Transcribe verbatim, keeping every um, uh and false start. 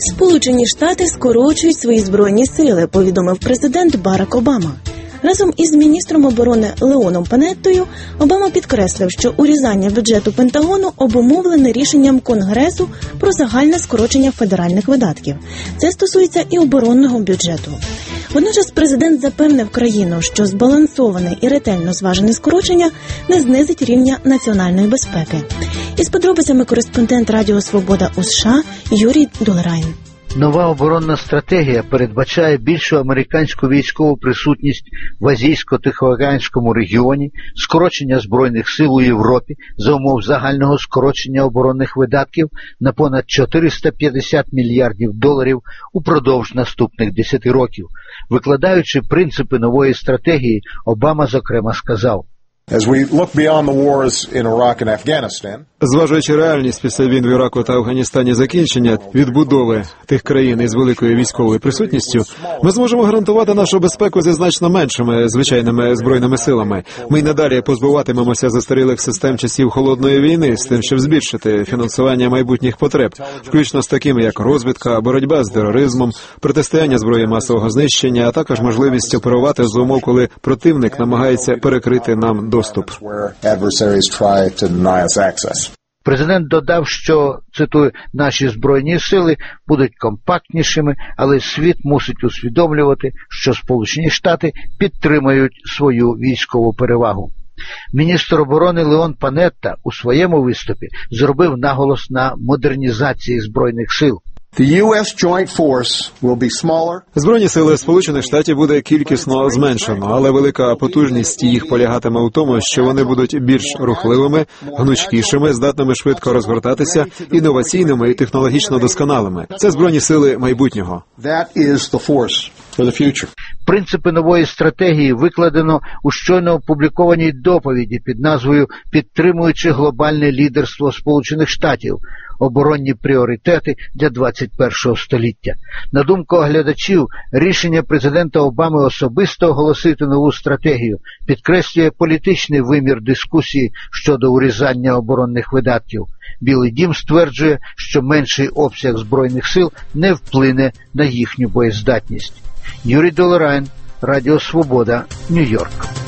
Сполучені Штати скорочують свої збройні сили, повідомив президент Барак Обама. Разом із міністром оборони Леоном Панеттою Обама підкреслив, що урізання бюджету Пентагону обумовлене рішенням Конгресу про загальне скорочення федеральних видатків. Це стосується і оборонного бюджету. Водночас президент запевнив країну, що збалансоване і ретельно зважене скорочення не знизить рівня національної безпеки. Із подробицями кореспондент Радіо Свобода у США Юрій Долерайн. Нова оборонна стратегія передбачає більшу американську військову присутність в Азійсько-Тихоокеанському регіоні, скорочення збройних сил у Європі за умов загального скорочення оборонних видатків на понад чотириста п'ятдесят мільярдів доларів упродовж наступних десяти років. Викладаючи принципи нової стратегії, Обама, зокрема, сказав: As we look beyond the wars in Iraq and Afghanistan, зважаючи реальність після війн в Іраку та Афганістані закінчення відбудови тих країн із великою військовою присутністю, ми зможемо гарантувати нашу безпеку зі значно меншими звичайними збройними силами. Ми й надалі позбуватимемося застарілих систем часів холодної війни з тим, щоб збільшити фінансування майбутніх потреб, включно з такими як розвідка, боротьба з тероризмом, протистояння зброї масового знищення, а також можливість оперувати з умов, коли противник намагається перекрити нам доступ. Президент додав, що, цитую, «наші збройні сили будуть компактнішими, але світ мусить усвідомлювати, що Сполучені Штати підтримають свою військову перевагу». Міністр оборони Леон Панетта у своєму виступі зробив наголос на модернізації збройних сил. Збройні сили Сполучених Штатів буде кількісно зменшено, але велика потужність їх полягатиме у тому, що вони будуть більш рухливими, гнучкішими, здатними швидко розгортатися, інноваційними і технологічно досконалими. Це збройні сили майбутнього. Принципи нової стратегії викладено у щойно опублікованій доповіді під назвою «Підтримуючи глобальне лідерство Сполучених Штатів. Оборонні пріоритети для двадцять першого століття». На думку оглядачів, рішення президента Обами особисто оголосити нову стратегію підкреслює політичний вимір дискусії щодо урізання оборонних видатків. Білий дім стверджує, що менший обсяг збройних сил не вплине на їхню боєздатність. Юрій Долерайн, Радіо Свобода, Нью-Йорк.